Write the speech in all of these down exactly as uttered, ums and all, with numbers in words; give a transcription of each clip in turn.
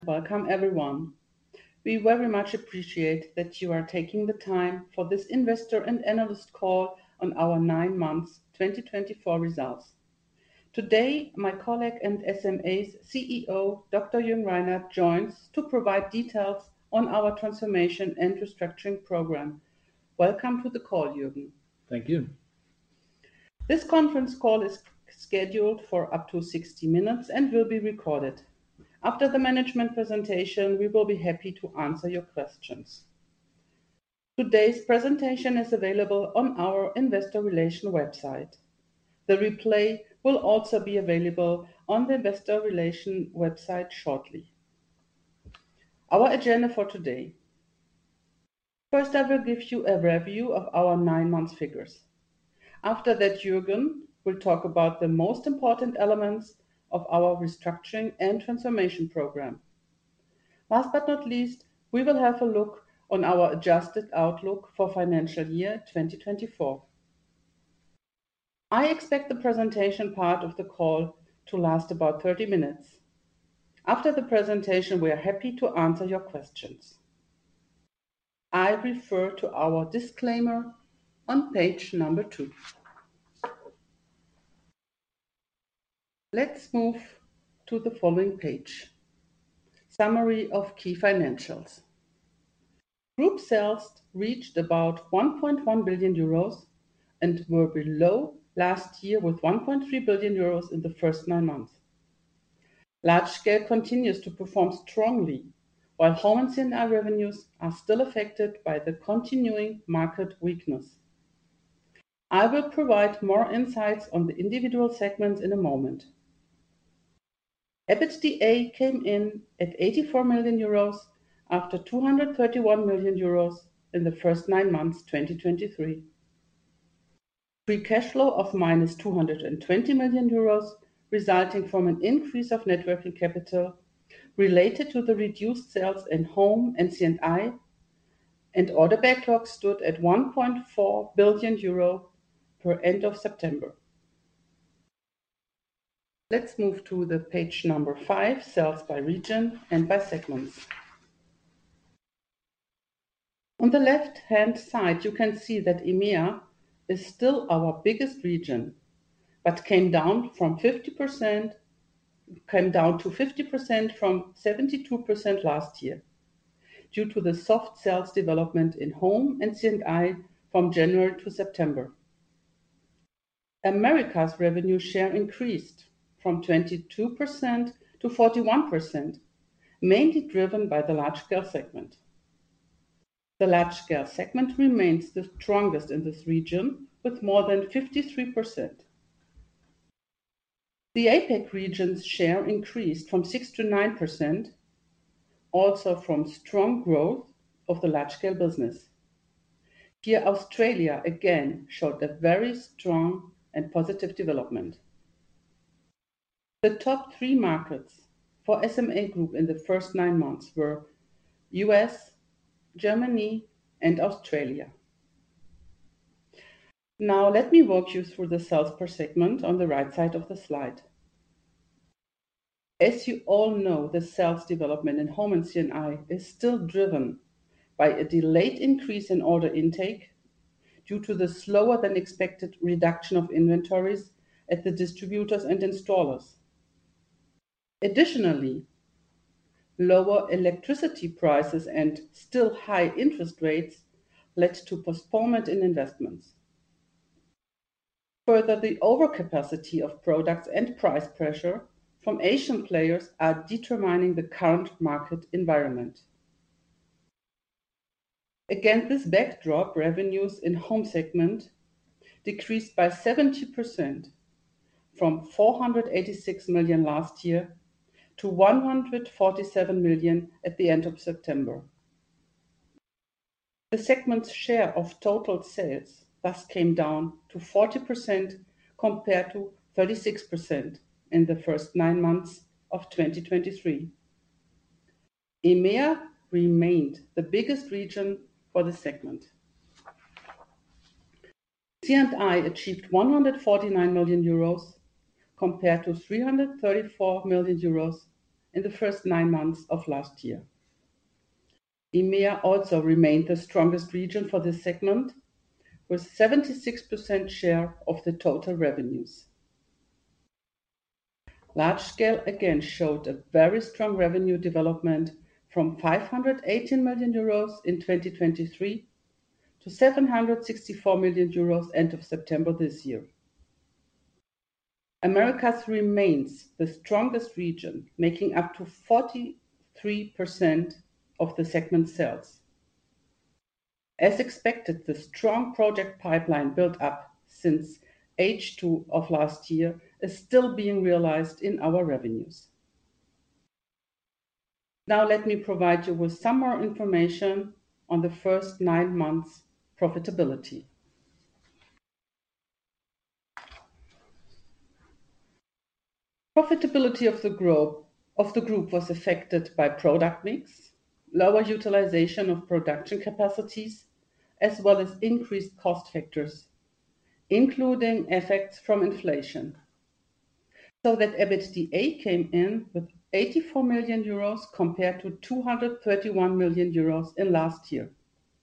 Welcome, everyone. We very much appreciate that you are taking the time for this investor and analyst call on our nine months twenty twenty-four results. Today, my colleague and S M A's C E O, Doctor Jürgen Reinert, joins to provide details on our transformation and restructuring program. Welcome to the call, Jürgen. Thank you. This conference call is scheduled for up to sixty minutes and will be recorded. After the management presentation, we will be happy to answer your questions. Today's presentation is available on our investor relations website. The replay will also be available on the investor relations website shortly. Our agenda for today. First, I will give you a review of our nine months figures. After that, Jürgen will talk about the most important elements of our restructuring and transformation program. Last but not least, we will have a look on our adjusted outlook for financial year twenty twenty-four. I expect the presentation part of the call to last about thirty minutes. After the presentation, we are happy to answer your questions. I refer to our disclaimer on page number two. Let's move to the following page. Summary of key financials. Group sales reached about one point one billion euros and were below last year with one point three billion euros in the first nine months. Large Scale continues to perform strongly, while Home and C and I revenues are still affected by the continuing market weakness. I will provide more insights on the individual segments in a moment. EBITDA came in at eighty-four million euros after two hundred thirty-one million euros in the first nine months twenty twenty-three. Free cash flow of minus two hundred twenty million euros, resulting from an increase of net working capital related to the reduced sales in Home and C and I, and order backlog stood at one point four billion euro per end of September. Let's move to the page number five, sales by region and by segments. On the left-hand side, you can see that E M E A is still our biggest region, but came down from fifty percent, came down to fifty percent from seventy-two percent last year, due to the soft sales development in Home and C and I from January to September. America's revenue share increased from twenty-two percent to forty-one percent, mainly driven by the Large Scale segment. The Large Scale segment remains the strongest in this region, with more than fifty-three percent. The APAC region's share increased from six to nine percent, also from strong growth of the Large Scale business. Here, Australia again showed a very strong and positive development. The top three markets for S M A Group in the first nine months were U S, Germany, and Australia. Now let me walk you through the sales per segment on the right side of the slide. As you all know, the sales development in Home and C and I is still driven by a delayed increase in order intake due to the slower than expected reduction of inventories at the distributors and installers. Additionally, lower electricity prices and still high interest rates led to postponement in investments. Further, the overcapacity of products and price pressure from Asian players are determining the current market environment. Against this backdrop, revenues in Home segment decreased by seventy percent from four hundred eighty-six million last year to one hundred forty-seven million at the end of September. The segment's share of total sales thus came down to forty percent compared to thirty-six percent in the first nine months of twenty twenty-three. E M E A remained the biggest region for the segment. C and I achieved one hundred forty-nine million euros compared to three hundred thirty-four million euros in the first nine months of last year. E M E A also remained the strongest region for this segment, with seventy-six percent share of the total revenues. Large Scale again showed a very strong revenue development from five hundred eighteen million euros in twenty twenty-three to seven hundred sixty-four million euros end of September this year. Americas remains the strongest region, making up to forty-three percent of the segment sales. As expected, the strong project pipeline built up since H two of last year is still being realized in our revenues. Now let me provide you with some more information on the first nine months profitability. Profitability of the group, of the group was affected by product mix, lower utilization of production capacities, as well as increased cost factors, including effects from inflation, so that EBITDA came in with eighty-four million euros compared to two hundred thirty-one million euros in last year.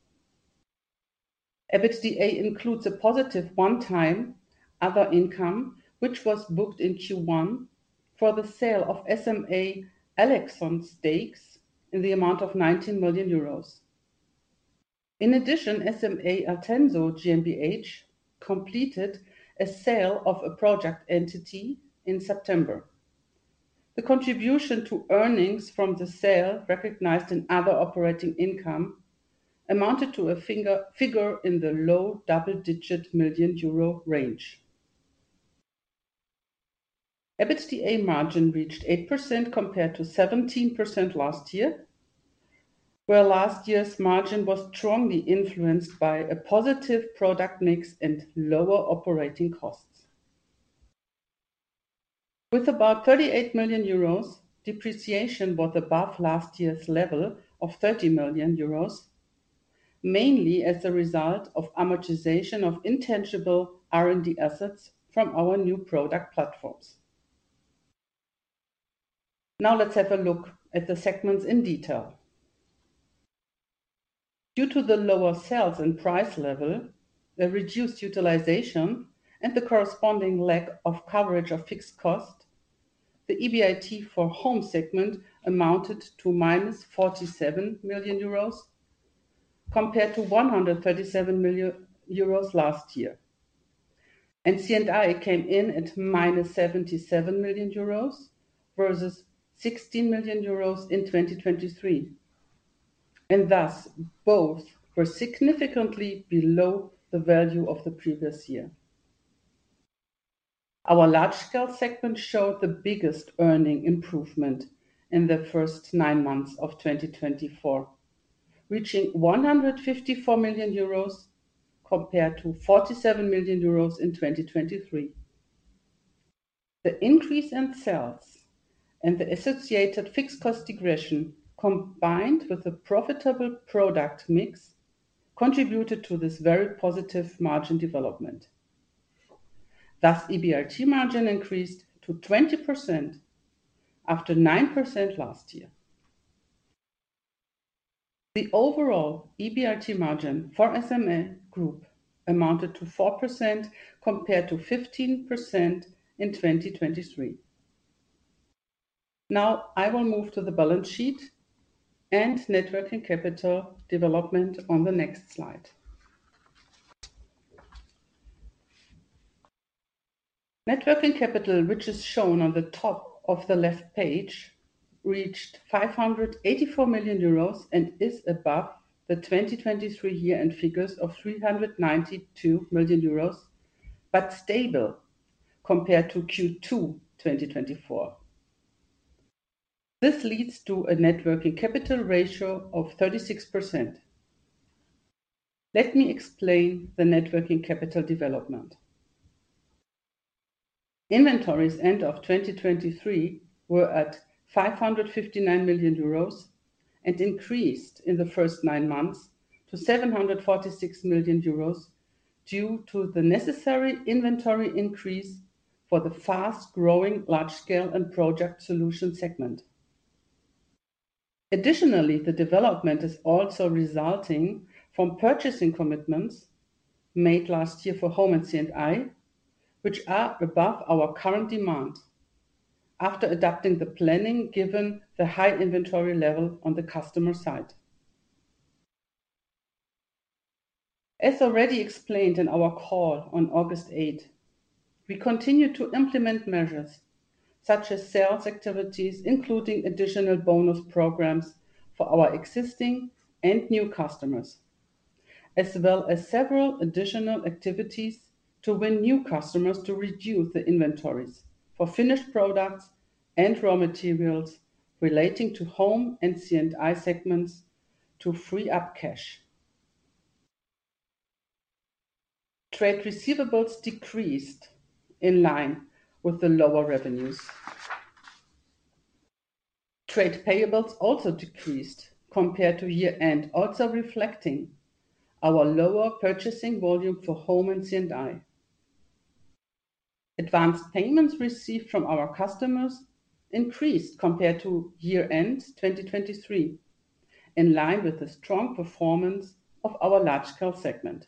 EBITDA includes a positive one-time other income, which was booked in Q one for the sale of S M A Elexon stakes in the amount of nineteen million euros. In addition, S M A Altenso GmbH completed a sale of a project entity in September. The contribution to earnings from the sale, recognized in other operating income, amounted to a figure, figure in the low double-digit million euro range. EBITDA margin reached eight percent compared to seventeen percent last year, where last year's margin was strongly influenced by a positive product mix and lower operating costs. With about thirty-eight million euros, depreciation was above last year's level of thirty million euros, mainly as a result of amortization of intangible R and D assets from our new product platforms. Now let's have a look at the segments in detail. Due to the lower sales and price level, the reduced utilization, and the corresponding lack of coverage of fixed cost, the E B I T for Home segment amounted to minus forty-seven million euros compared to one hundred thirty-seven million euros last year. And C and I came in at minus seventy-seven million euros versus sixteen million euros in twenty twenty-three. And thus both were significantly below the value of the previous year. Our Large Scale segment showed the biggest earning improvement in the first nine months of twenty twenty-four, reaching one hundred fifty-four million euros compared to forty-seven million euros in twenty twenty-three. The increase in sales and the associated fixed cost regression, combined with a profitable product mix, contributed to this very positive margin development. Thus, E B I T margin increased to twenty percent after nine percent last year. The overall E B I T margin for S M A Group amounted to four percent compared to fifteen percent in twenty twenty-three. Now I will move to the balance sheet and net working capital development on the next slide. Net working capital, which is shown on the top of the left page, reached five hundred eighty-four million euros and is above the twenty twenty-three year-end figures of three hundred ninety-two million euros, but stable compared to Q two twenty twenty-four. This leads to a net working capital ratio of thirty-six percent. Let me explain the net working capital development. Inventories end of twenty twenty-three were at five hundred fifty-nine million euros and increased in the first nine months to seven hundred forty-six million euros due to the necessary inventory increase for the fast-growing Large Scale and Project Solution segment. Additionally, the development is also resulting from purchasing commitments made last year for Home and C and I, which are above our current demand after adapting the planning given the high inventory level on the customer side. As already explained in our call on August eighth, we continue to implement measures such as sales activities, including additional bonus programs for our existing and new customers, as well as several additional activities to win new customers to reduce the inventories for finished products and raw materials relating to Home and C and I segments to free up cash. Trade receivables decreased in line with the lower revenues. Trade payables also decreased compared to year-end, also reflecting our lower purchasing volume for Home and C and I. Advanced payments received from our customers increased compared to year-end twenty twenty-three, in line with the strong performance of our large-scale segment.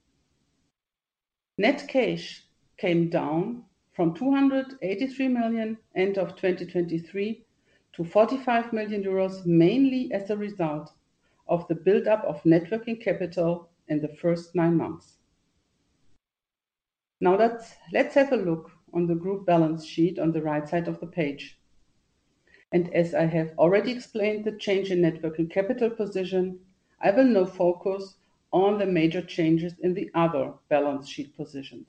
Net cash came down from two hundred eighty-three million end of twenty twenty-three to forty-five million euros, mainly as a result of the buildup of net working capital in the first nine months. Now let's, let's have a look on the group balance sheet on the right side of the page. And as I have already explained the change in net working capital position, I will now focus on the major changes in the other balance sheet positions.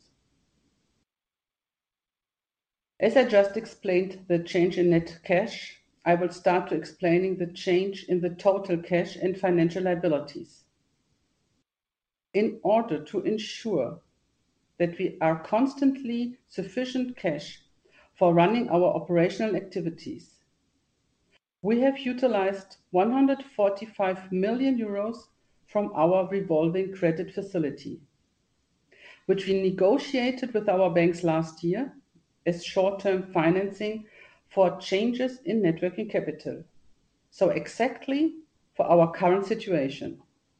As I just explained the change in net cash, I will start to explaining the change in the total cash and financial liabilities. In order to ensure that we are constantly sufficient cash for running our operational activities, we have utilized one hundred forty-five million euros from our revolving credit facility, which we negotiated with our banks last year as short-term financing for changes in net working capital, so exactly for our current situation.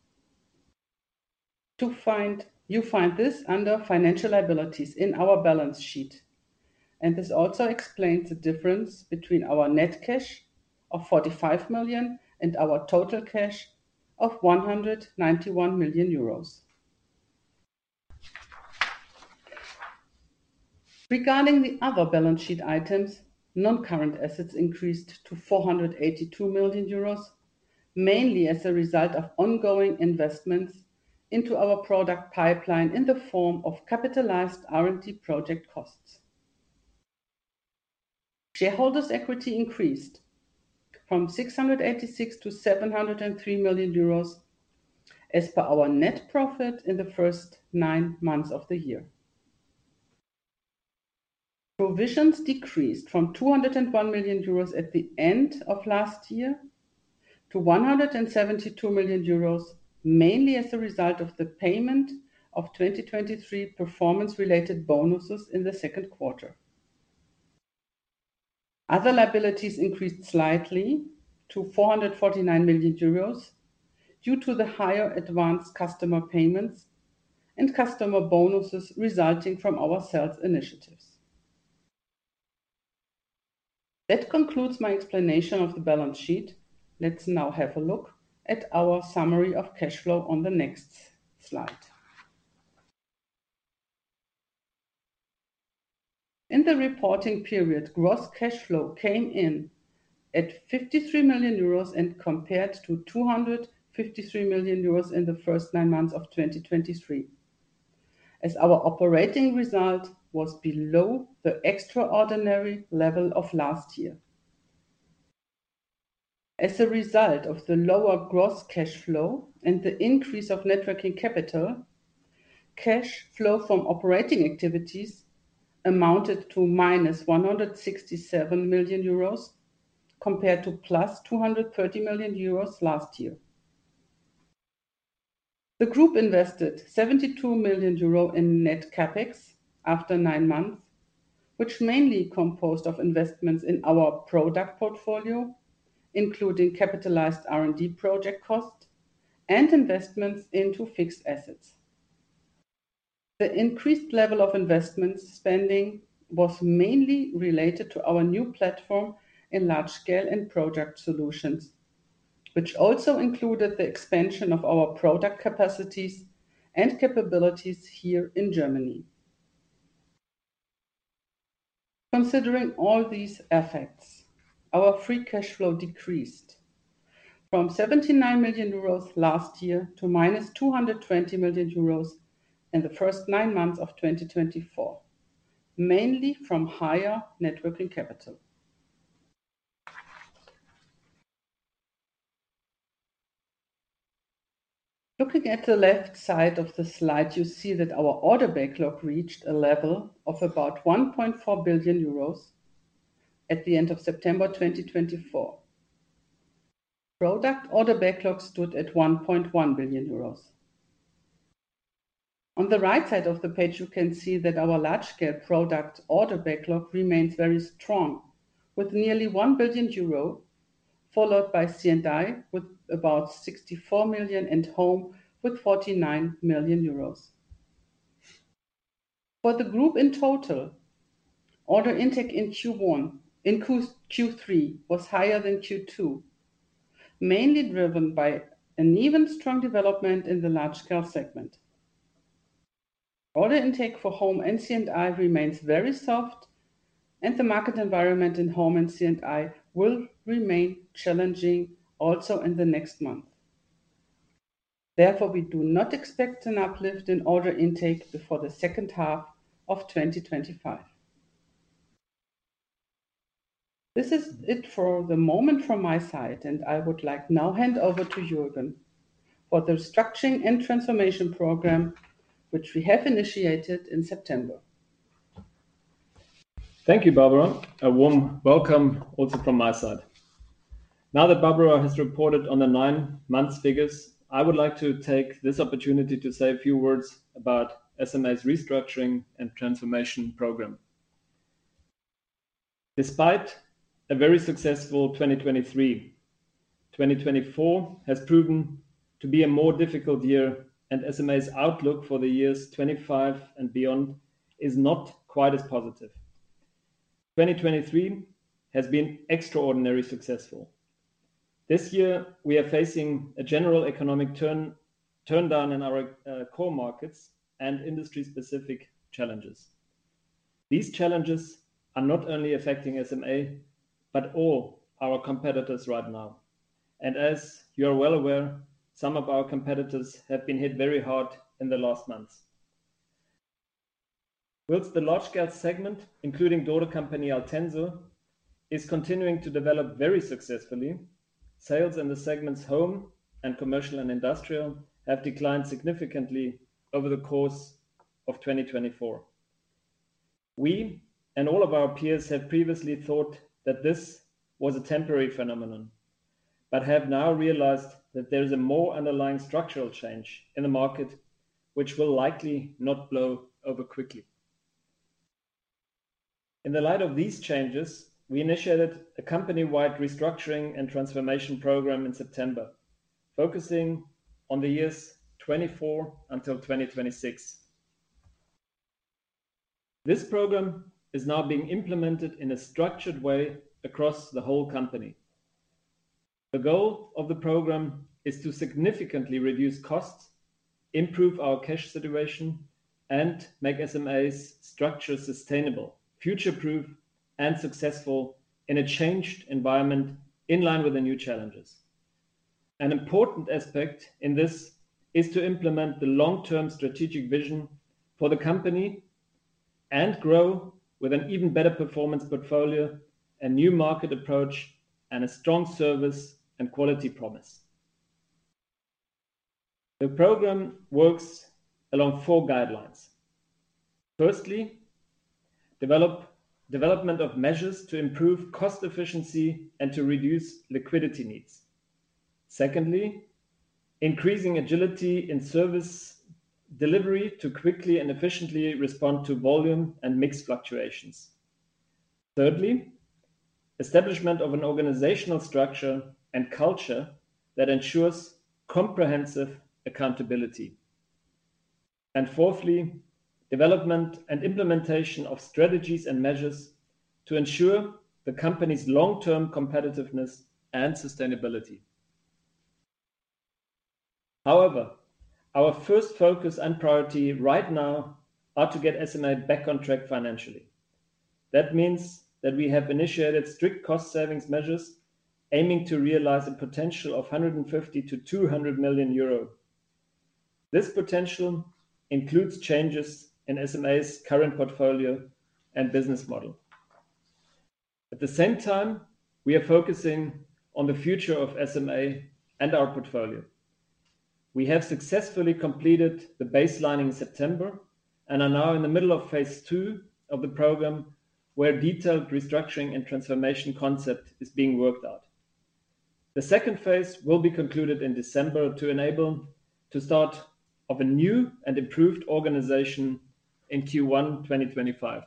To find, you find this under financial liabilities in our balance sheet, and this also explains the difference between our net cash of forty-five million and our total cash of one hundred ninety-one million euros. Regarding the other balance sheet items, non-current assets increased to four hundred eighty-two million euros, mainly as a result of ongoing investments into our product pipeline in the form of capitalized R and D project costs. Shareholders' equity increased from six hundred eighty-six to seven hundred three million euros as per our net profit in the first nine months of the year. Provisions decreased from two hundred one million euros at the end of last year to one hundred seventy-two million euros, mainly as a result of the payment of twenty twenty-three performance-related bonuses in the second quarter. Other liabilities increased slightly to four hundred forty-nine million euros due to the higher advanced customer payments and customer bonuses resulting from our sales initiatives. That concludes my explanation of the balance sheet. Let's now have a look at our summary of cash flow on the next slide. In the reporting period, gross cash flow came in at fifty-three million euros and compared to two hundred fifty-three million euros in the first nine months of twenty twenty-three, as our operating result was below the extraordinary level of last year. As a result of the lower gross cash flow and the increase of net working capital, cash flow from operating activities amounted to minus one hundred sixty-seven million euros compared to plus two hundred thirty million euros last year. The group invested seventy-two million euro in net capex after nine months, which mainly composed of investments in our product portfolio including capitalized R and D project costs and investments into fixed assets. The increased level of investment spending was mainly related to our new platform in large scale and project solutions, which also included the expansion of our product capacities and capabilities here in Germany. Considering all these effects, our free cash flow decreased from seventy-nine million euros last year to minus two hundred twenty million euros in the first nine months of twenty twenty-four, mainly from higher net working capital. Looking at the left side of the slide, you see that our order backlog reached a level of about one point four billion euros at the end of September twenty twenty-four. Product order backlog stood at one point one billion euros. On the right side of the page, you can see that our large-scale product order backlog remains very strong, with nearly one billion euro, followed by C and I with about sixty-four million and Home with forty-nine million euros. For the group in total, order intake in Q one, in Q three was higher than Q two, mainly driven by an even strong development in the large-scale segment. Order intake for Home and C and I remains very soft, and the market environment in Home and C and I will remain challenging also in the next month. Therefore, we do not expect an uplift in order intake before the second half of twenty twenty-five. This is it for the moment from my side, and I would like now hand over to Jürgen for the restructuring and transformation program, which we have initiated in September. Thank you, Barbara. A warm welcome also from my side. Now that Barbara has reported on the nine months figures, I would like to take this opportunity to say a few words about S M A's restructuring and transformation program. Despite a very successful twenty twenty-three, twenty twenty-four has proven to be a more difficult year, and S M A's outlook for the years twenty-five and beyond is not quite as positive. twenty twenty-three has been extraordinarily successful. This year, we are facing a general economic turn, turn down in our uh, core markets and industry-specific challenges. These challenges are not only affecting S M A, but all our competitors right now. And as you are well aware, some of our competitors have been hit very hard in the last months. Whilst the large-scale segment, including daughter company Altenso, is continuing to develop very successfully, sales in the segments Home and Commercial and Industrial have declined significantly over the course of twenty twenty-four. We and all of our peers have previously thought that this was a temporary phenomenon, but have now realized that there is a more underlying structural change in the market, which will likely not blow over quickly. In the light of these changes, we initiated a company-wide restructuring and transformation program in September, focusing on the years twenty-four until twenty twenty-six. This program is now being implemented in a structured way across the whole company. The goal of the program is to significantly reduce costs, improve our cash situation, and make S M A's structure sustainable, future-proof, and successful in a changed environment in line with the new challenges. An important aspect in this is to implement the long-term strategic vision for the company and grow with an even better performance portfolio, a new market approach, and a strong service and quality promise. The program works along four guidelines. Firstly, develop development of measures to improve cost efficiency and to reduce liquidity needs. Secondly, increasing agility in service delivery to quickly and efficiently respond to volume and mix fluctuations. Thirdly, establishment of an organizational structure and culture that ensures comprehensive accountability. And fourthly, development and implementation of strategies and measures to ensure the company's long-term competitiveness and sustainability. However, our first focus and priority right now are to get S M A back on track financially. That means that we have initiated strict cost savings measures aiming to realize a potential of one hundred fifty to two hundred million euro. This potential includes changes in S M A's current portfolio and business model. At the same time, we are focusing on the future of S M A and our portfolio. We have successfully completed the baselining in September and are now in the middle of phase two of the program, where detailed restructuring and transformation concept is being worked out. The second phase will be concluded in December to enable to start of a new and improved organization in Q one twenty twenty-five.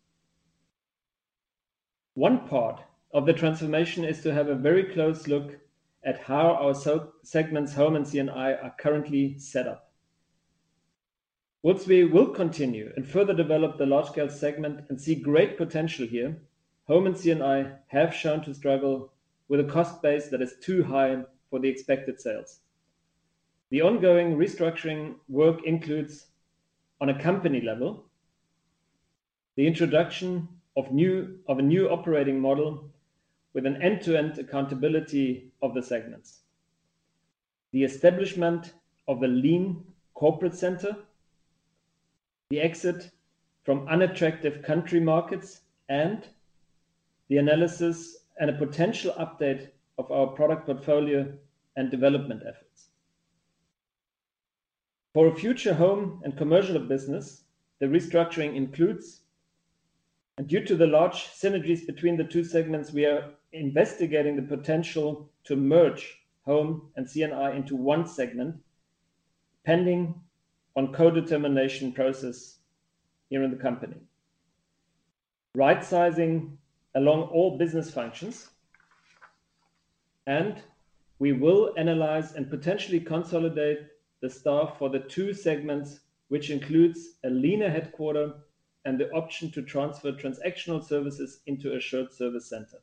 One part of the transformation is to have a very close look at how our so- segments Home and C and I are currently set up. Whilst we will continue and further develop the large-scale segment and see great potential here, Home and C and I have shown to struggle with a cost base that is too high for the expected sales. The ongoing restructuring work includes, on a company level, the introduction of, new, of a new operating model with an end-to-end accountability of the segments, the establishment of a lean corporate center, the exit from unattractive country markets, and the analysis and a potential update of our product portfolio and development efforts. For a future home and commercial business, the restructuring includes, and due to the large synergies between the two segments, we are investigating the potential to merge Home and C and I into one segment, pending on co-determination process here in the company. Right sizing along all business functions, and we will analyze and potentially consolidate the staff for the two segments, which includes a leaner headquarter and the option to transfer transactional services into a shared service center.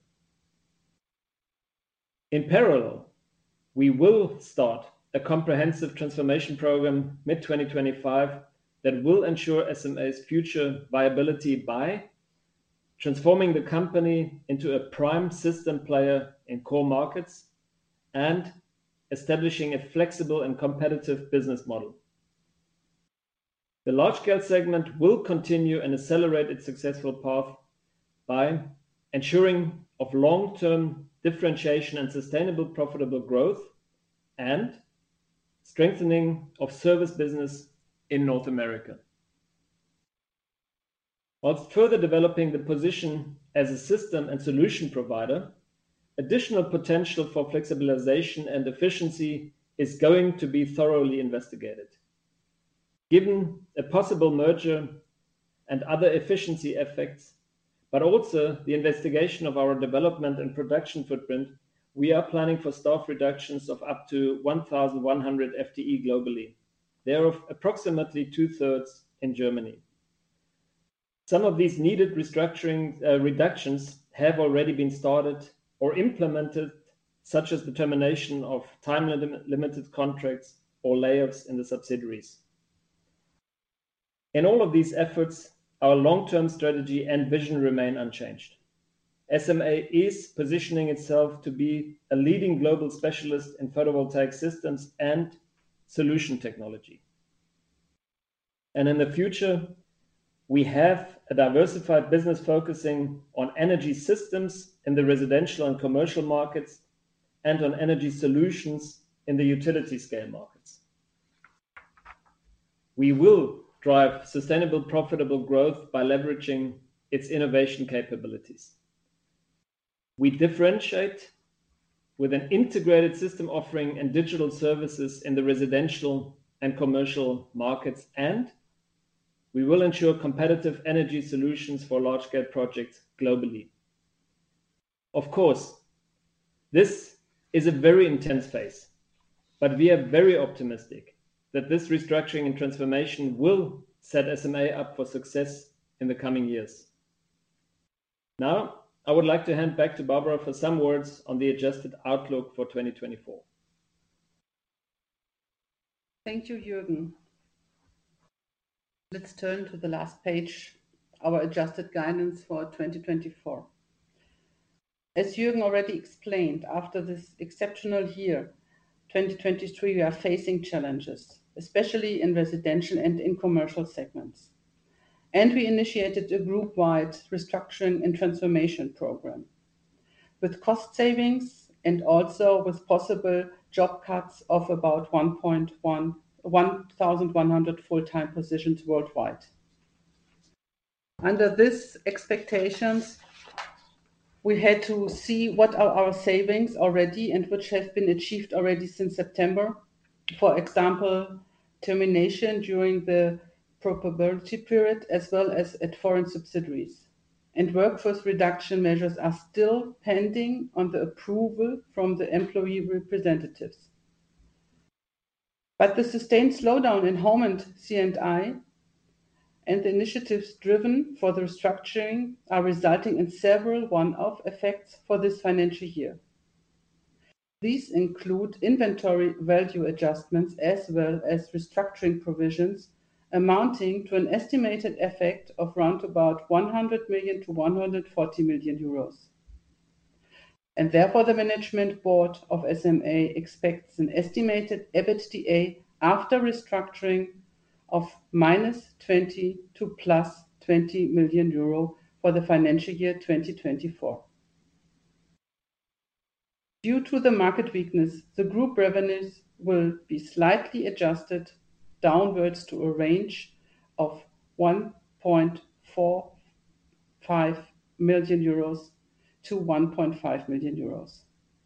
In parallel, we will start a comprehensive transformation program mid twenty twenty-five that will ensure S M A's future viability by transforming the company into a prime system player in core markets and establishing a flexible and competitive business model. The large-scale segment will continue and accelerate its successful path by ensuring of long-term differentiation and sustainable profitable growth and strengthening of service business in North America. Whilst further developing the position as a system and solution provider, additional potential for flexibilization and efficiency is going to be thoroughly investigated. Given a possible merger and other efficiency effects, but also the investigation of our development and production footprint, we are planning for staff reductions of up to one thousand one hundred F T E globally, thereof approximately two-thirds in Germany. Some of these needed restructuring uh, reductions have already been started or implemented, such as the termination of time-limited contracts or layoffs in the subsidiaries. In all of these efforts, our long-term strategy and vision remain unchanged. S M A is positioning itself to be a leading global specialist in photovoltaic systems and solution technology. And in the future, we have a diversified business focusing on energy systems in the residential and commercial markets and on energy solutions in the utility scale markets. We will drive sustainable, profitable growth by leveraging its innovation capabilities. We differentiate with an integrated system offering and digital services in the residential and commercial markets, and we will ensure competitive energy solutions for large-scale projects globally. Of course, this is a very intense phase, but we are very optimistic that this restructuring and transformation will set S M A up for success in the coming years. Now, I would like to hand back to Barbara for some words on the adjusted outlook for twenty twenty-four. Thank you, Jürgen. Let's turn to the last page, our adjusted guidance for twenty twenty-four. As Jürgen already explained, after this exceptional year, twenty twenty-three, we are facing challenges, especially in residential and in commercial segments. And we initiated a group-wide restructuring and transformation program with cost savings and also with possible job cuts of about one thousand one hundred full-time positions worldwide. Under these expectations, we had to see what are our savings already and which have been achieved already since September. For example, termination during the probability period as well as at foreign subsidiaries. And workforce reduction measures are still pending on the approval from the employee representatives. But the sustained slowdown in home and C and I and the initiatives driven for the restructuring are resulting in several one-off effects for this financial year. These include inventory value adjustments as well as restructuring provisions amounting to an estimated effect of round about one hundred million to one hundred forty million euros. And therefore the management board of S M A expects an estimated EBITDA after restructuring of minus twenty to plus twenty million euro for the financial year twenty twenty-four. Due to the market weakness, the group revenues will be slightly adjusted downwards to a range of one point four five million euros to one point five million euros.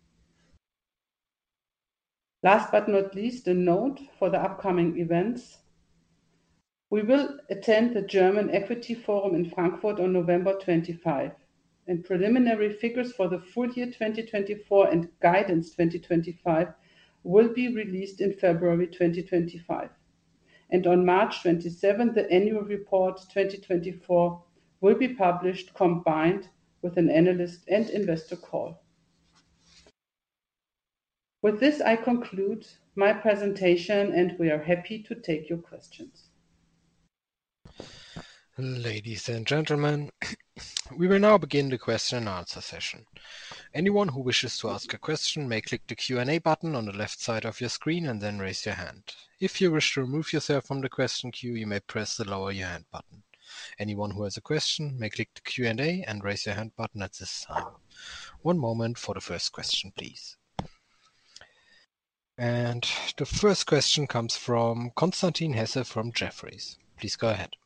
Last but not least, a note for the upcoming events. We will attend the German Equity Forum in Frankfurt on November twenty-fifth, and preliminary figures for the full year twenty twenty-four and guidance twenty twenty-five will be released in February twenty twenty-five. And on March twenty-seventh, the annual report twenty twenty-four will be published combined with an analyst and investor call. With this, I conclude my presentation and we are happy to take your questions. Ladies and gentlemen, we will now begin the question and answer session. Anyone who wishes to ask a question may click the Q and A button on the left side of your screen and then raise your hand. If you wish to remove yourself from the question queue, you may press the lower your hand button. Anyone who has a question may click the Q and A and raise your hand button at this time. One moment for the first question, please. And the first question comes from Constantin Hesse from Jefferies. Please go ahead.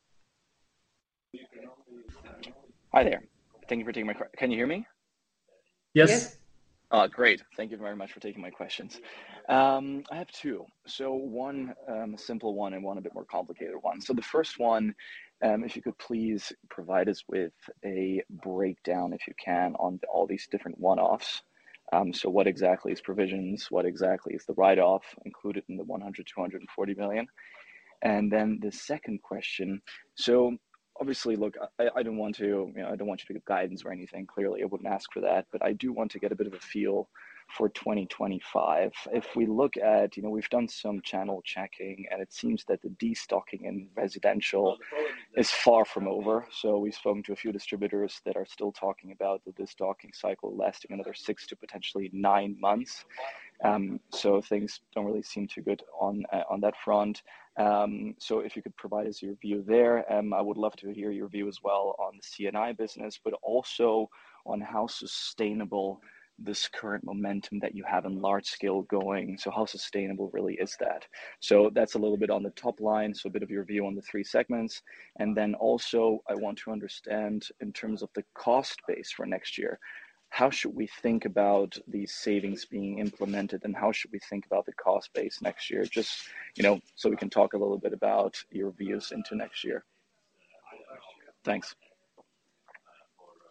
Hi there. Thank you for taking my question. Can you hear me? Yes. Yes. Uh, great. Thank you very much for taking my questions. Um, I have two. So one um, simple one and one a bit more complicated one. So the first one, um, if you could please provide us with a breakdown, if you can, on all these different one-offs. Um, so what exactly is provisions? What exactly is the write-off included in the one hundred, two hundred forty million? And then the second question. So obviously, look, I, I don't want to, you know, I don't want you to give guidance or anything. Clearly, I wouldn't ask for that, but I do want to get a bit of a feel for twenty twenty-five. If we look at, you know, we've done some channel checking, and it seems that the destocking in residential is far from over. So we've spoken to a few distributors that are still talking about the destocking cycle lasting another six to potentially nine months. Um, so things don't really seem too good on uh, on that front. Um, so if you could provide us your view there, um, I would love to hear your view as well on the C and I business, but also on how sustainable this current momentum that you have in large scale going. So how sustainable really is that? So that's a little bit on the top line. So a bit of your view on the three segments. And then also I want to understand in terms of the cost base for next year. How should we think about these savings being implemented and how should we think about the cost base next year? Just, you know, so we can talk a little bit about your views into next year. Thanks.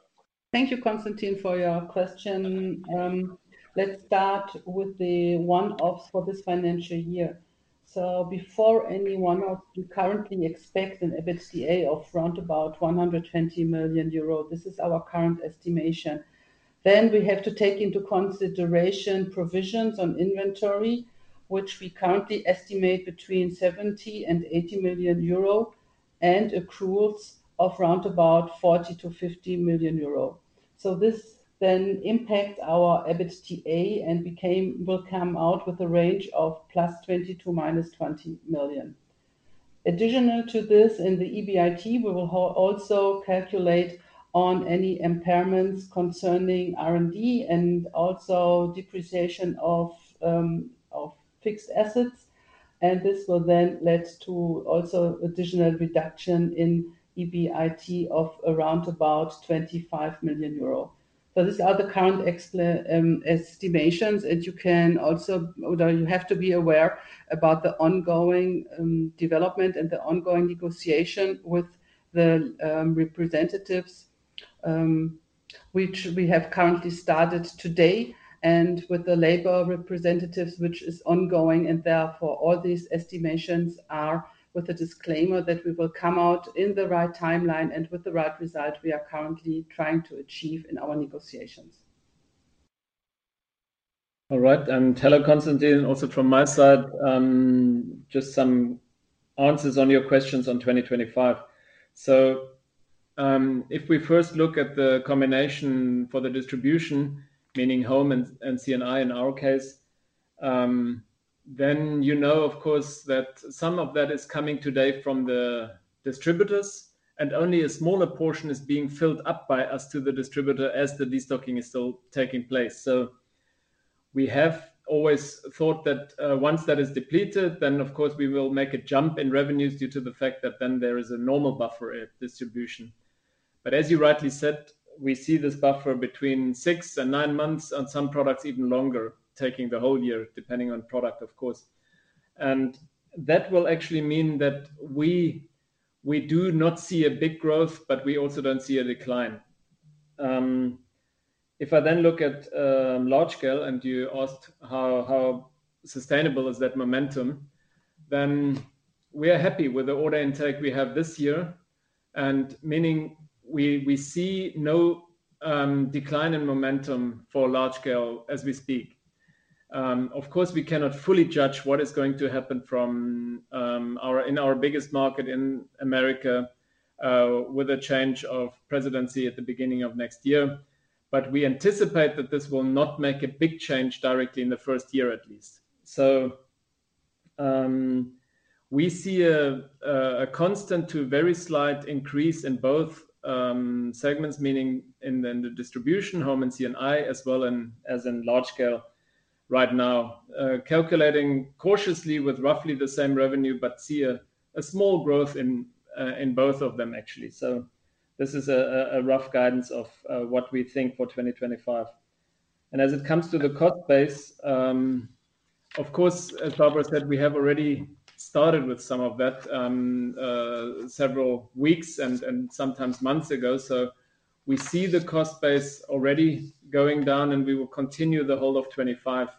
Thank you, Konstantin, for your question. Um, let's start with the one-offs for this financial year. So before any one-offs, we currently expect an EBITDA of around about one hundred twenty million euro. This is our current estimation. Then we have to take into consideration provisions on inventory, which we currently estimate between seventy and eighty million euro, and accruals of around about forty to fifty million euro. So this then impacts our EBITDA and became will come out with a range of plus twenty to minus twenty million. Additional to this, in the E B I T, we will also calculate on any impairments concerning R and D and also depreciation of um, of fixed assets, and this will then lead to also additional reduction in E B I T of around about twenty-five million euro. So these are the current expla- um, estimations, and you can also, or you have to be aware about the ongoing um, development and the ongoing negotiation with the um, representatives, um, which we have currently started today, and with the labor representatives, which is ongoing, and therefore all these estimations are with a disclaimer that we will come out in the right timeline and with the right result we are currently trying to achieve in our negotiations. All right, and hello, Konstantin, also from my side, um, just some answers on your questions on twenty twenty-five. So um, if we first look at the combination for the distribution, meaning home and, and C N I in our case, um, then you know, of course, that some of that is coming today from the distributors, and only a smaller portion is being filled up by us to the distributor as the destocking is still taking place. So we have always thought that uh, once that is depleted, then of course we will make a jump in revenues due to the fact that then there is a normal buffer at distribution. But as you rightly said, we see this buffer between six and nine months, on some products even longer, taking the whole year, depending on product, of course. And that will actually mean that we we do not see a big growth, but we also don't see a decline. Um, if I then look at um, large scale, and you asked how how sustainable is that momentum, then we are happy with the order intake we have this year, and meaning we we see no um, decline in momentum for large scale as we speak. Um, of course, we cannot fully judge what is going to happen from um, our in our biggest market in America uh, with a change of presidency at the beginning of next year. But we anticipate that this will not make a big change directly in the first year, at least. So um, we see a, a constant to very slight increase in both um, segments, meaning in, in the distribution, home and C N I, as well in, as in large scale right now, uh, calculating cautiously with roughly the same revenue, but see a, a small growth in uh, in both of them actually. So this is a, a rough guidance of uh, what we think for twenty twenty-five. And as it comes to the cost base, um, of course, as Barbara said, we have already started with some of that um, uh, several weeks and, and sometimes months ago. So we see the cost base already going down, and we will continue the whole of twenty-five.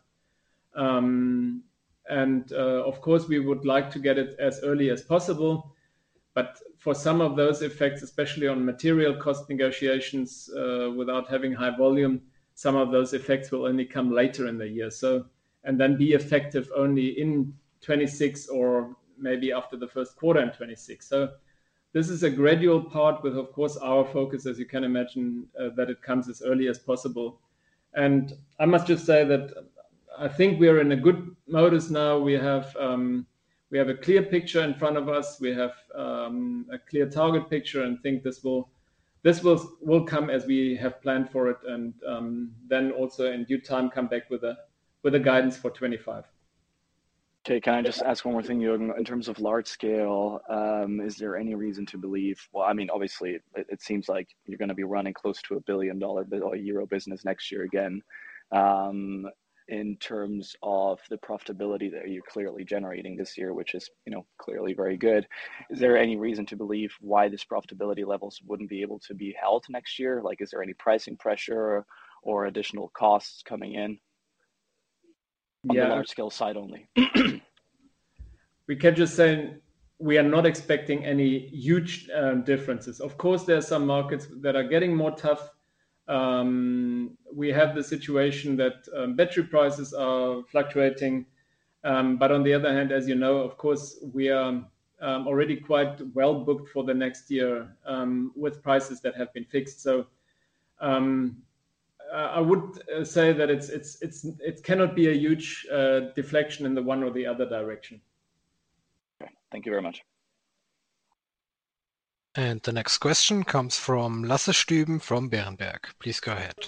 Um, and uh, of course, we would like to get it as early as possible. But for some of those effects, especially on material cost negotiations, uh, without having high volume, some of those effects will only come later in the year. So, and then be effective only in twenty-six or maybe after the first quarter in twenty-six. So this is a gradual part with, of course, our focus, as you can imagine, uh, that it comes as early as possible. And I must just say that I think we are in a good modus now. We have um, we have a clear picture in front of us. We have um, a clear target picture, and think this will this will will come as we have planned for it, and um, then also in due time come back with a with a guidance for twenty-five. Okay, can I just ask one more thing, Jürgen? In terms of large scale, um, is there any reason to believe? Well, I mean, obviously, it, it seems like you're going to be running close to a billion dollar or euro business next year again. Um, in terms of the profitability that you're clearly generating this year, which is, you know, clearly very good. Is there any reason to believe why this profitability levels wouldn't be able to be held next year? Like, is there any pricing pressure or, or additional costs coming in on Yeah. the large scale side only? We can just say we are not expecting any huge um, differences. Of course, there are some markets that are getting more tough. Um, we have the situation that um, battery prices are fluctuating. Um, but on the other hand, as you know, of course, we are um, already quite well booked for the next year um, with prices that have been fixed. So um, I would say that it's it's it's it cannot be a huge uh, deflection in the one or the other direction. Okay, thank you very much. And the next question comes from Lasse Stüben from Berenberg. Please go ahead.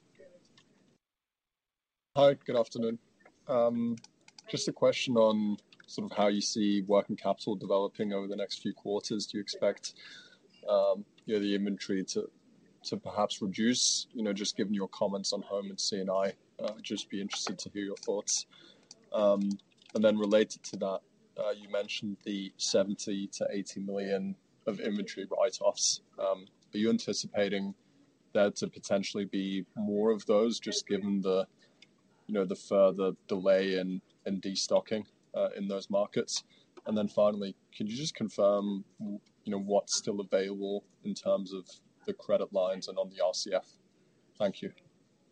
Hi, good afternoon. Um, just a question on sort of how you see working capital developing over the next few quarters. Do you expect um, you know, the inventory to to perhaps reduce? You know, just given your comments on home and C and I, uh, I'd just be interested to hear your thoughts. Um, and then related to that, uh, you mentioned the seventy to eighty million of inventory write-offs. Um, are you anticipating there to potentially be more of those, just given the, you know, the further delay in, in destocking uh, in those markets? And then finally, could you just confirm, you know, what's still available in terms of the credit lines and on the R C F? Thank you.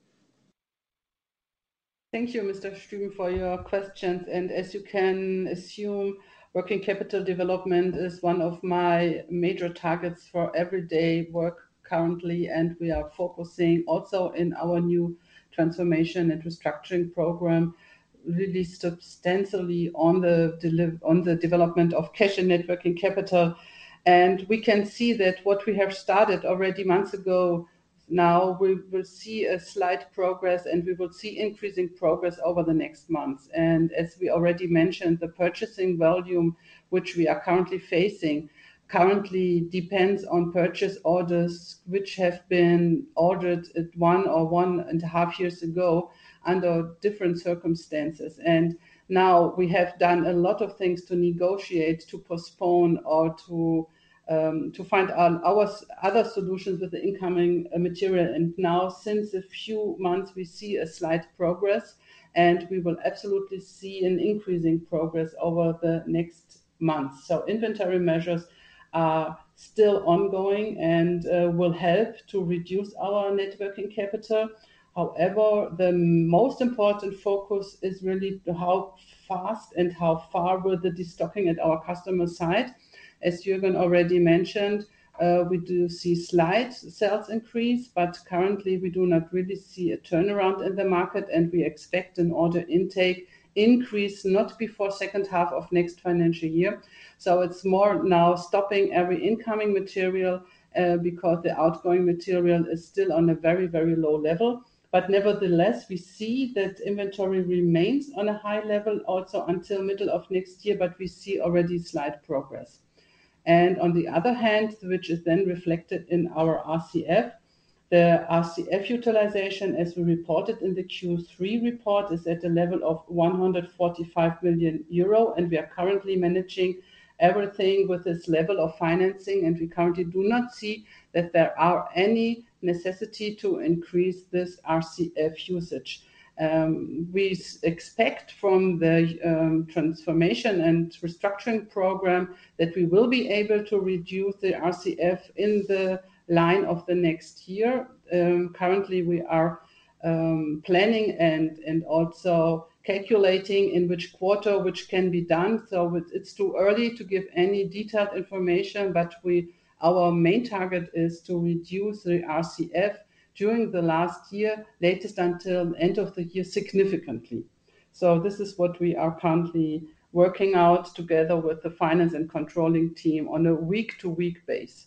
Thank you, Mister Stüben, for your questions. And as you can assume, working capital development is one of my major targets for everyday work currently, and we are focusing also in our new transformation and restructuring program really substantially on the deliver on the development of cash and net working capital. And we can see that what we have started already months ago, now we will see a slight progress, and we will see increasing progress over the next months. And as we already mentioned, the purchasing volume which we are currently facing currently depends on purchase orders which have been ordered at one or one and a half years ago under different circumstances. And now we have done a lot of things to negotiate, to postpone, or to Um, to find our, our other solutions with the incoming uh, material. And now, since a few months, we see a slight progress, and we will absolutely see an increasing progress over the next months. So inventory measures are still ongoing and uh, will help to reduce our net working capital. However, the most important focus is really how fast and how far will the destocking at our customer side. As Jürgen already mentioned, uh, we do see slight sales increase, but currently we do not really see a turnaround in the market, and we expect an order intake increase not before second half of next financial year. So it's more now stopping every incoming material uh, because the outgoing material is still on a very, very low level. But nevertheless, we see that inventory remains on a high level also until middle of next year, but we see already slight progress. And on the other hand, which is then reflected in our R C F, the R C F utilization, as we reported in the Q three report, is at a level of one hundred forty-five million euro, and we are currently managing everything with this level of financing, and we currently do not see that there are any necessity to increase this R C F usage. Um, we expect from the um, transformation and restructuring program that we will be able to reduce the R C F in the line of the next year. Um, currently, we are um, planning and, and also calculating in which quarter which can be done. So it's too early to give any detailed information, but we our main target is to reduce the R C F during the last year, latest until the end of the year, significantly. So this is what we are currently working out together with the finance and controlling team on a week-to-week basis.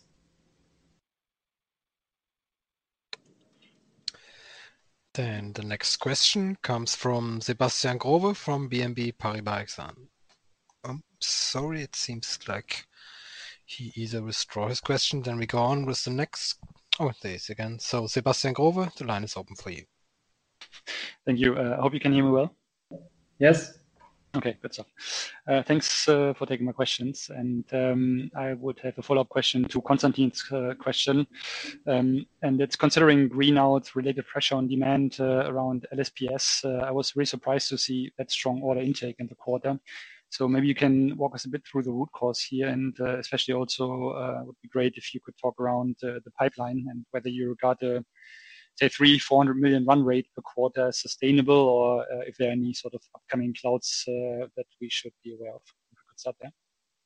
Then the next question comes from Sebastian Growe from B N P Paribas Exane. I'm sorry, it seems like he either withdraw his question, then we go on with the next. Oh, there he is again. So Sebastian Growe, the line is open for you. Thank you. Uh, I hope you can hear me well. Yes. Okay, good stuff. Uh, thanks uh, for taking my questions. And um, I would have a follow-up question to Konstantin's uh, question. Um, and it's considering green-out related pressure on demand uh, around L S P S. Uh, I was really surprised to see that strong order intake in the quarter. So maybe you can walk us a bit through the root cause here, and uh, especially also uh, would be great if you could talk around uh, the pipeline and whether you regard the say three, four hundred million run rate per quarter as sustainable, or uh, if there are any sort of upcoming clouds uh, that we should be aware of. If we could start there.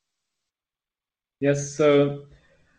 Yes. So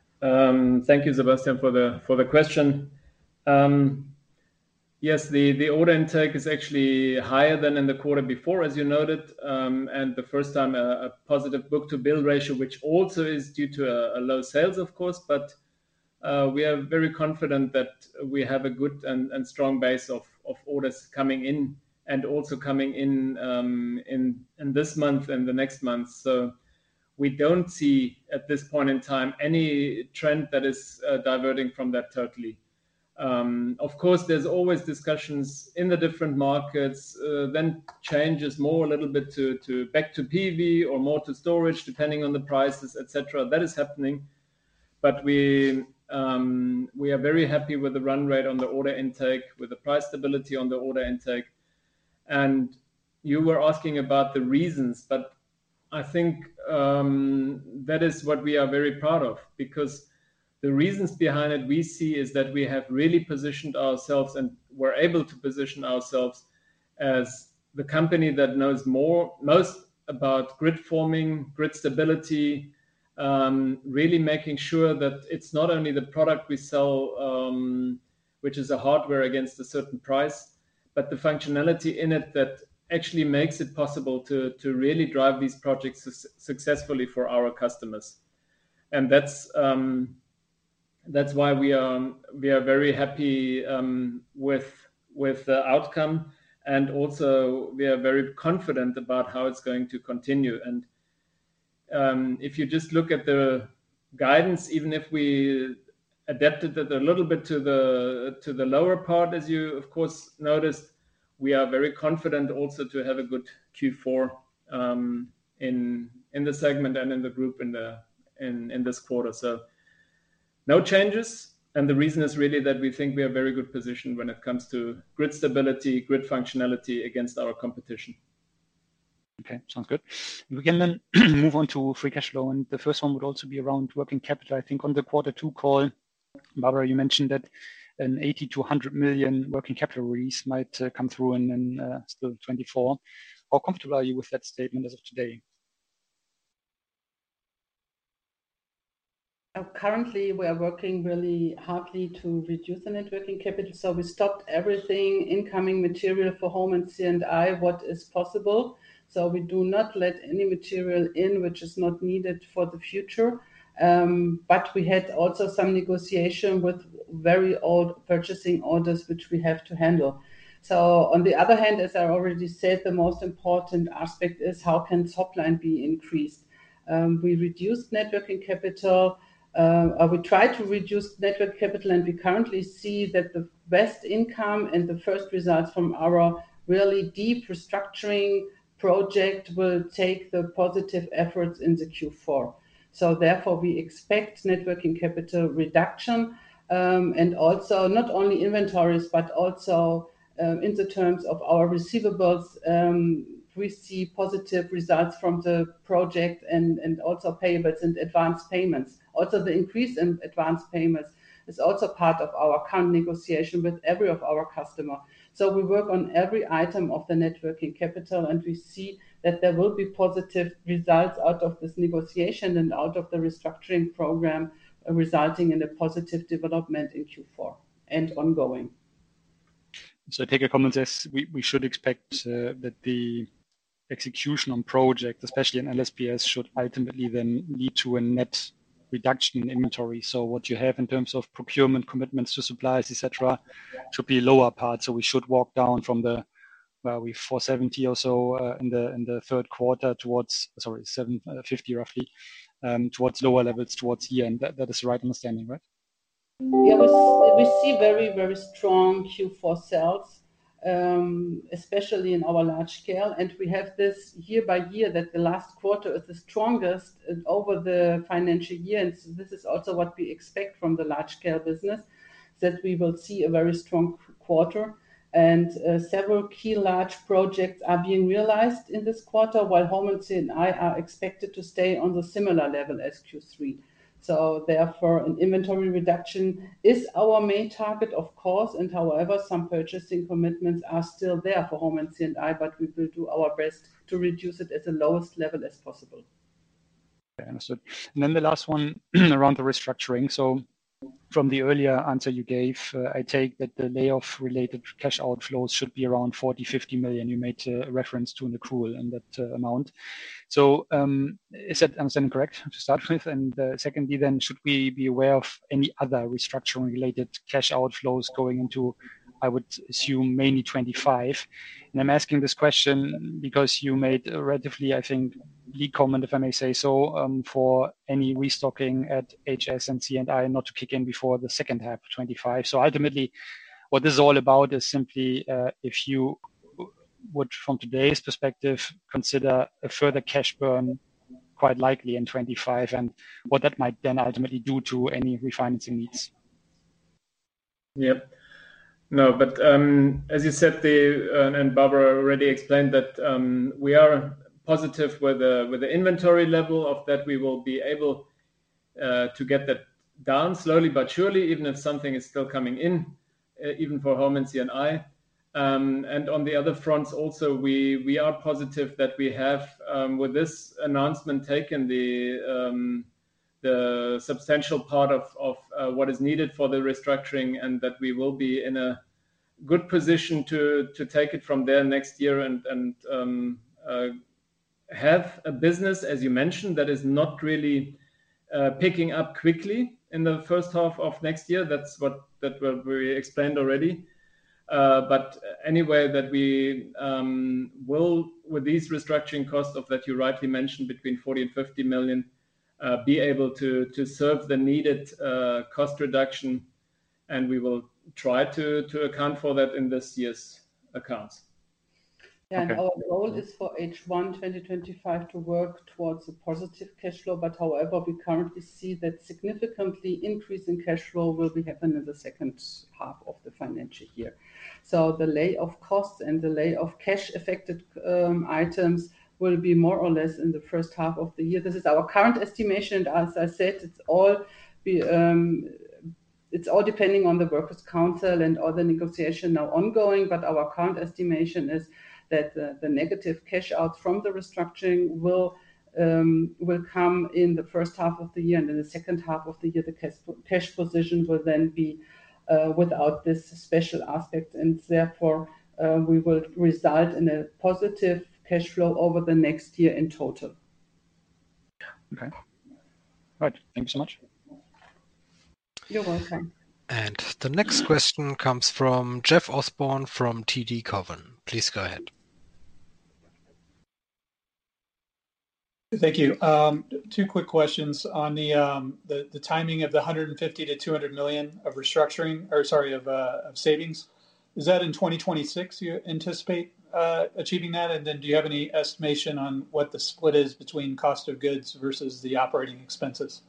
um, thank you, Sebastian, for the for the question. Um, yes, the the order intake is actually higher than in the quarter before, as you noted, um, and the first time a, a positive book-to-bill ratio, which also is due to a, a low sales, of course, but Uh, we are very confident that we have a good and, and strong base of, of orders coming in, and also coming in, um, in in this month and the next month. So we don't see at this point in time any trend that is uh, diverting from that totally. Um, of course, there's always discussions in the different markets, uh, then changes more a little bit to, to back to P V or more to storage, depending on the prices, et cetera. That is happening. But we um, we are very happy with the run rate on the order intake, with the price stability on the order intake. And you were asking about the reasons, but I think um, that is what we are very proud of, because the reasons behind it we see is that we have really positioned ourselves, and we're able to position ourselves as the company that knows more most about grid forming, grid stability, Um, really making sure that it's not only the product we sell, um, which is a hardware against a certain price, but the functionality in it that actually makes it possible to, to really drive these projects su- successfully for our customers. And that's um, that's why we are we are very happy um, with with the outcome, and also we are very confident about how it's going to continue. And Um, if you just look at the guidance, even if we adapted it a little bit to the to the lower part, as you of course noticed, we are very confident also to have a good Q four um, in in the segment and in the group in the in in this quarter. So no changes, and the reason is really that we think we are very good positioned when it comes to grid stability, grid functionality against our competition. Okay, sounds good. We can then move on to free cash flow, and the first one would also be around working capital. I think on the quarter two call, Barbara, you mentioned that an eighty to one hundred million working capital release might uh, come through in, in uh, still twenty-four. How comfortable are you with that statement as of today? Uh, currently, we are working really hardly to reduce the net working capital. So we stopped everything, incoming material for home and C and I, what is possible. So we do not let any material in which is not needed for the future. Um, but we had also some negotiation with very old purchasing orders which we have to handle. So on the other hand, as I already said, the most important aspect is how can top line be increased. Um, we reduced net working capital. Uh, we try to reduce net working capital, and we currently see that the best income and the first results from our really deep restructuring project will take the positive efforts in the Q four. So therefore, we expect net working capital reduction, um, and also not only inventories, but also um, in the terms of our receivables, um, we see positive results from the project, and, and also payables and advance payments. Also, the increase in advance payments is also part of our current negotiation with every of our customer. So we work on every item of the net working capital, and we see that there will be positive results out of this negotiation and out of the restructuring program, uh, resulting in a positive development in Q four and ongoing. So I take a comment as we, we should expect uh, that the execution on projects, especially in L S P S, should ultimately then lead to a net reduction in inventory. So what you have in terms of procurement commitments to suppliers, et cetera, should be lower part. So we should walk down from the well, we four seventy or so uh, in the in the third quarter towards sorry seven fifty roughly um, towards lower levels towards year end. That that is the right understanding, right? Yeah, we we see very very strong Q four sales. um, especially in our large scale. And we have this year by year that the last quarter is the strongest over the financial year. And so this is also what we expect from the large scale business, that we will see a very strong quarter. And uh, several key large projects are being realized in this quarter, while Home and C and I are expected to stay on the similar level as Q three. So therefore, an inventory reduction is our main target, of course, and however, some purchasing commitments are still there for Home and C and I, but we will do our best to reduce it at the lowest level as possible. Okay, understood. And then the last one around the restructuring. So from the earlier answer you gave, uh, I take that the layoff-related cash outflows should be around forty, fifty million. You made a reference to an accrual in that uh, amount. So um, is that understanding correct to start with? And uh, secondly, then should we be aware of any other restructuring-related cash outflows going into, I would assume, mainly twenty-five? And I'm asking this question because you made a relatively, I think, bleak comment, if I may say so, um, for any restocking at H S and C and I not to kick in before the second half of twenty-five. So ultimately, what this is all about is simply uh, if you would, from today's perspective, consider a further cash burn quite likely in twenty-five, and what that might then ultimately do to any refinancing needs. Yep. No, but um, as you said, the uh, and Barbara already explained that um, we are positive with the with the inventory level of that. We will be able uh, to get that down slowly but surely, even if something is still coming in, uh, even for Home and C and I. Um, and on the other fronts, also we we are positive that we have um, with this announcement taken the um, the substantial part of of uh, what is needed for the restructuring, and that we will be in a good position to to take it from there next year and and um, uh, have a business, as you mentioned, that is not really uh, picking up quickly in the first half of next year. That's what that what we explained already. Uh, but anyway, that we um, will, with these restructuring costs of that you rightly mentioned, between forty and fifty million, uh, be able to to serve the needed uh, cost reduction, and we will try to to account for that in this year's accounts. Yeah, and Okay. our goal is for H one twenty twenty-five to work towards a positive cash flow, but however, we currently see that significantly increasing cash flow will be happen in the second half of the financial year. So the layoff costs and the layoff cash affected um, items will be more or less in the first half of the year. This is our current estimation, and as I said, it's all be, um, it's all depending on the Workers' Council and all the negotiation now ongoing, but our current estimation is that the, the negative cash out from the restructuring will um, will come in the first half of the year, and in the second half of the year, the cash, cash position will then be uh, without this special aspect, and therefore uh, we will result in a positive cash flow over the next year in total. Okay. Right. Thank you so much. You're welcome. And the next question comes from Jeff Osborne from T D Cowen. Please go ahead. Thank you. Um, two quick questions on the, um, the the timing of the one hundred fifty to two hundred million of restructuring, or sorry, of uh, of savings. Is that in twenty twenty-six you anticipate uh, achieving that? And then do you have any estimation on what the split is between cost of goods versus the operating expenses?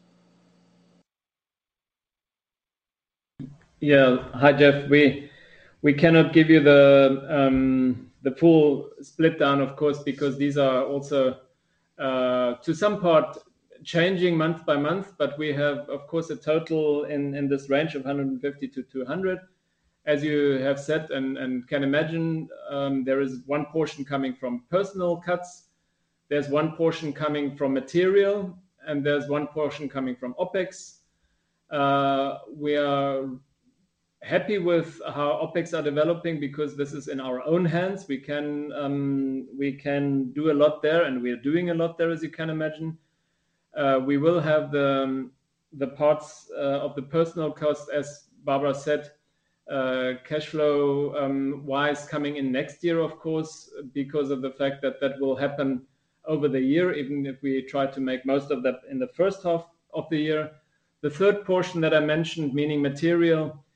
Yeah. Hi, Jeff. We we cannot give you the um, the full split down, of course, because these are also uh, to some part changing month by month. But we have, of course, a total in, in this range of one hundred fifty to two hundred. As you have said and, and can imagine, um, there is one portion coming from personnel cuts, there's one portion coming from material, and there's one portion coming from OPEX. Uh, we are happy with how OPEX are developing because this is in our own hands. We can um, we can do a lot there, and we are doing a lot there, as you can imagine. Uh, we will have the the parts uh, of the personnel costs, as Barbara said, uh, cash flow um, wise coming in next year, of course, because of the fact that that will happen over the year, even if we try to make most of that in the first half of the year. The third portion that I mentioned, meaning material,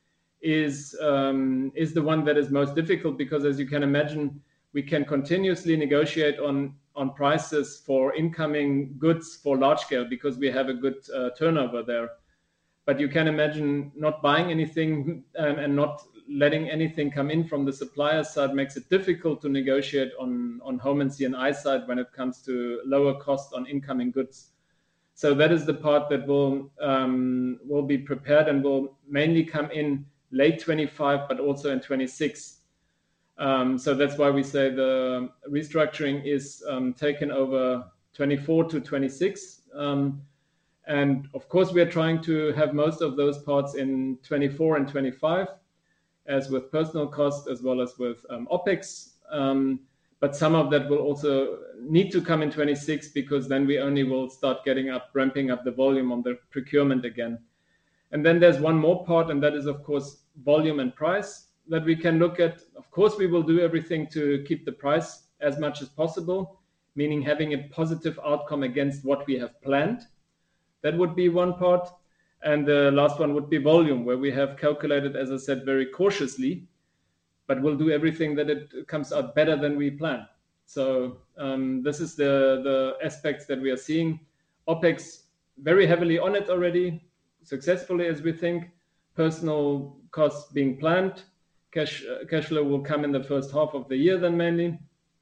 is um, is the one that is most difficult, because as you can imagine, we can continuously negotiate on on prices for incoming goods for large scale because we have a good uh, turnover there. But you can imagine not buying anything and, and not letting anything come in from the supplier side makes it difficult to negotiate on, on home and C and I side when it comes to lower cost on incoming goods. So that is the part that will um, will be prepared and will mainly come in late twenty-five, but also in twenty-six. Um, so that's why we say the restructuring is um, taken over twenty-four to twenty-six. Um, and of course, we are trying to have most of those parts in twenty-four and twenty-five, as with personal cost as well as with um, OPEX. Um, but some of that will also need to come in twenty-six, because then we only will start getting up, ramping up the volume on the procurement again. And then there's one more part, and that is, of course, volume and price that we can look at. Of course, we will do everything to keep the price as much as possible, meaning having a positive outcome against what we have planned. That would be one part. And the last one would be volume, where we have calculated, as I said, very cautiously, but we'll do everything that it comes out better than we plan. So um, this is the, the aspects that we are seeing. OPEX very heavily on it already, successfully as we think. Personal costs being planned. Cash, uh, cash flow will come in the first half of the year then mainly.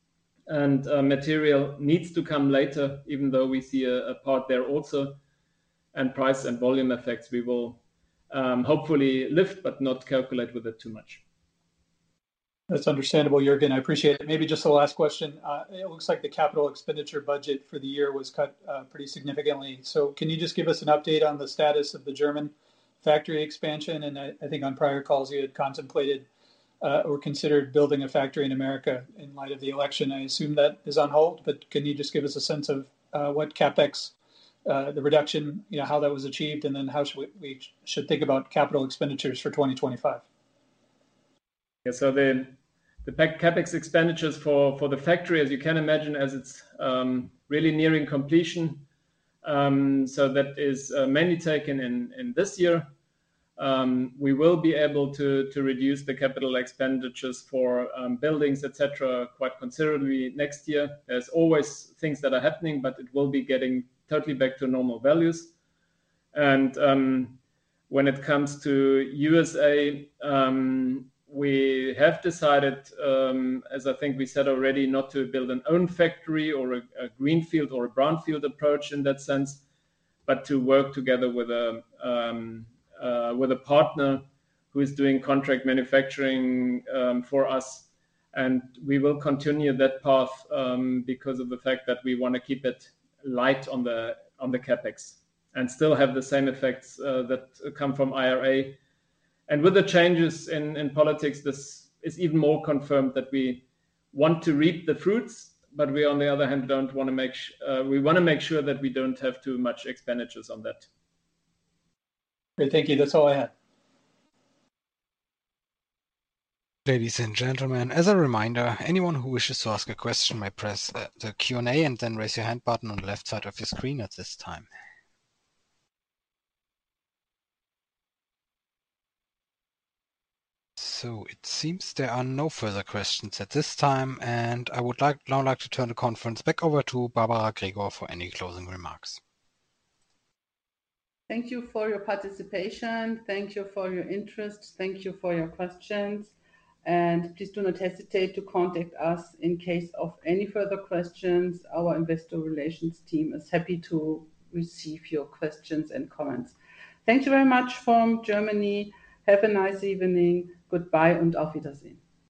And uh, material needs to come later, even though we see a, a part there also. And price and volume effects we will um, hopefully lift, but not calculate with it too much. That's understandable, Jürgen. I appreciate it. Maybe just the last question. Uh, it looks like the capital expenditure budget for the year was cut uh, pretty significantly. So can you just give us an update on the status of the German factory expansion? And I, I think on prior calls you had contemplated uh, or considered building a factory in America in light of the election. I assume that is on hold, but can you just give us a sense of uh, what CapEx, uh, the reduction, you know, how that was achieved, and then how should we, we should think about capital expenditures for twenty twenty-five? Yeah, so the the CapEx expenditures for, for the factory, as you can imagine, as it's um, really nearing completion. Um, so that is uh, mainly taken in, in this year. Um, we will be able to, to reduce the capital expenditures for um, buildings, et cetera, quite considerably next year. There's always things that are happening, but it will be getting totally back to normal values. And um, when it comes to U S A, um, we have decided, um, as I think we said already, not to build an own factory or a, a greenfield or a brownfield approach in that sense, but to work together with a um, uh, with a partner who is doing contract manufacturing um, for us, and we will continue that path um, because of the fact that we want to keep it light on the on the capex and still have the same effects uh, that come from I R A. And with the changes in, in politics, this is even more confirmed that we want to reap the fruits, but we, on the other hand, don't want to make sh- uh, we want to make sure that we don't have too much expenditures on that. Great, thank you. That's all I had. Ladies and gentlemen, as a reminder, anyone who wishes to ask a question may press uh, the Q and A and then raise your hand button on the left side of your screen at this time. So it seems there are no further questions at this time, and I would like now like to turn the conference back over to Barbara Gregor for any closing remarks. Thank you for your participation. Thank you for your interest. Thank you for your questions. And please do not hesitate to contact us in case of any further questions. Our investor relations team is happy to receive your questions and comments. Thank you very much from Germany. Have a nice evening. Goodbye und auf Wiedersehen.